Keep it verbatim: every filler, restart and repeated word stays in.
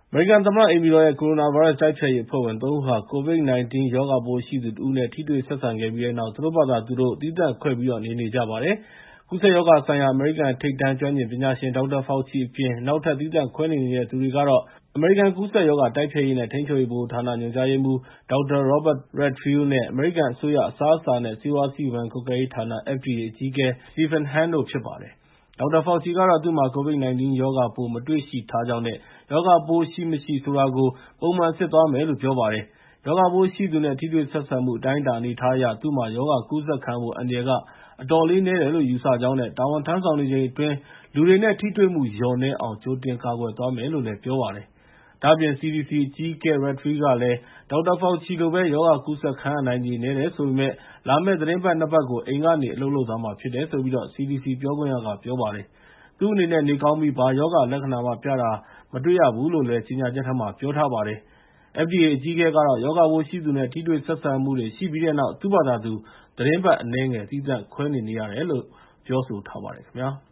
အမေရိကန်သမ္မတအိမ်ဖြူတော်ရဲ့ ကိုရိုနာဗိုင်းရပ်စ်တိုက်ဖျက်ရေးအဖွဲ့ဝင် သုံး ဦးဟာ ကိုဗစ် ၁၉ ရောဂါပိုးရှိသူတဦးနဲ့ ထိတွေ့ဆက်ဆံခဲ့ပြီးတဲ့နောက် သူတို့ဘာသာသူတို့ သီးသန့်ခွဲပြီး နေနေကြပါတယ်။ ကူးစက်ရောဂါဆိုင်ရာ အမေရိကန်ထိပ်တန်းကျွမ်းကျင်ပညာရှင် Doctor Fauci အပြင် နောက်ထပ် သီးသန့်ခွဲနေနေတဲ့သူတွေကတော့ အမေရိကန်ကူးစက်ရောဂါတိုက်ဖျက်ရေးနဲ့ ထိန်းချုပ်ရေးဗဟိုဌာန ညွှန်ကြားရေးမှူး Doctor Robert Redfield နဲ့ အမေရိကန်အစိုးရ အစားအစာနဲ့ ဆေးဝါးစီမံကွပ်ကဲရေးဌာန (F D A) အကြီးအကဲ Stephen Hahn တို့ ဖြစ်ပါတယ်။ Doctor Fauci ကတော့ သူ့မှာ ကိုဗစ် ၁၉ ရောဂါပိုး မတွေ့ရှိထားကြောင်းနဲ့ ရောဂါပိုးရှိမရှိဆိုတာကို ပုံမှန်စစ်သွားမယ်လို့ ပြောပါတယ်။ ရောဂါပိုးရှိသူနဲ့ ထိတွေ့ဆက်ဆံမှု အတိုင်းအတာအနေအထားအရ သူ့မှာ ရောဂါကူးစက်ခံရဖို့ အန္တရာယ်က အတော်လေးနည်းတယ်လို့ ယူဆကြောင်းနဲ့ တာဝန်ထမ်းဆောင်နေချိန်အတွင်း လူတွေနဲ့ ထိတွေ့မှုလျော့နည်းအောင် ကြိုတင်ကာကွယ်သွားမယ်လို့ ပြောပါတယ်။ ဒါ့အပြင် စီ ဒီ စီ အကြီးအကဲ Redfield ကလည်း Doctor Fauci လိုပဲ ရောဂါကူးစက်ခံရနိုင်ခြေနည်းတယ်ဆိုပေမယ့် လာမယ့် သီတင်းပတ် နှစ်ပတ်ကို အိမ်ကနေ အလုပ်လုပ်သွားမှာဖြစ်တယ်လို့ စီ ဒီ စီ ပြောခွင့်ရက ပြောပါတယ်။ သူ့အနေနဲ့ နေကောင်းပြီး ဘာရောဂါလက္ခဏာမှ ပြတာမတွေ့ရဘူးလို့လည်း ကြေညာချက်ထဲမှာ ပြောထားပါတယ်။ F D A အကြီးအကဲကတော့ ရောဂါပိုးရှိသူနဲ့ ထိတွေ့ဆက်ဆံမှုတွေရှိပြီးတဲ့နောက် သူ့ဘာသာသူ သီတင်းပတ်အနည်းငယ် သီးသန့်ခွဲနေနေရတယ်လို့ ပြောဆိုထားပါတယ်ခင်ဗျာ။